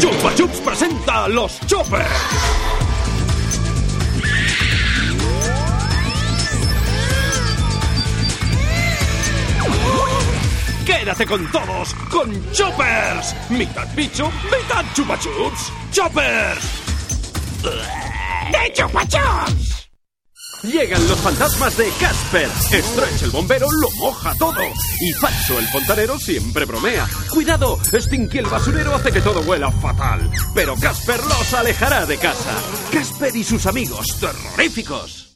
Chupa Chups presenta Los Choppers. Quédate con todos, con Choppers. Mitad bicho, mitad Chupa Chups. ¡Choppers! ¡De Chupa Chups! Llegan los fantasmas de Casper. Stretch el bombero lo moja todo. Y Fatso el fontanero siempre bromea. ¡Cuidado! Stinky el basurero hace que todo huela fatal. Pero Casper los alejará de casa. Casper y sus amigos terroríficos.